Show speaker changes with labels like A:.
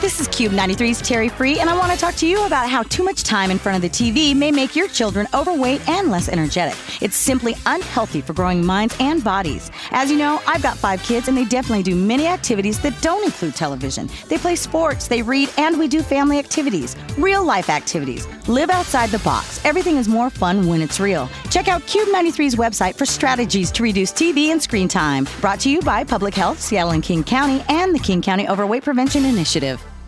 A: This is Cube 93's Terry Free, and I want to talk to you about how too much time in front of the TV may make your children overweight and less energetic. It's simply unhealthy for growing minds and bodies. As you know, I've got 5 kids, and they definitely do many activities that don't include television. They play sports, they read, and we do family activities, real-life activities. Live outside the box. Everything is more fun when it's real. Check out Cube 93's website for strategies to reduce TV and screen time. Brought to you by Public Health, Seattle and King County, and the King County Overweight Prevention Initiative.